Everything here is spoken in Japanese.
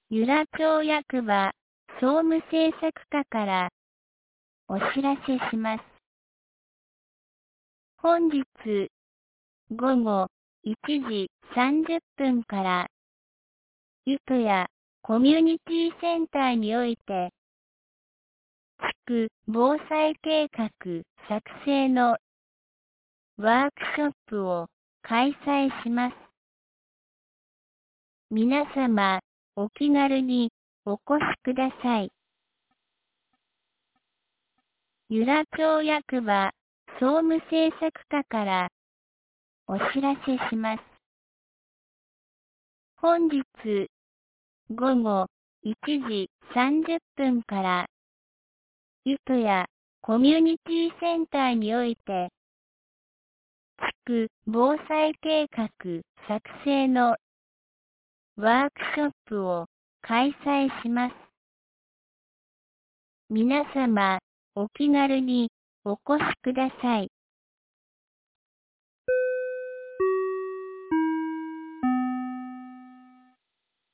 由良町役場総務政策課からお知らせします。本日午後1時30分からゆとやコミュニティセンターにおいて地区防災計画作成のワークショップを開催します。皆様、お気軽にお越しください。由良町役場総務政策課からお知らせします。本日午後1時30分からゆとやコミュニティセンターにおいて地区防災計画作成のワークショップを開催します。皆様、お気軽にお越しください。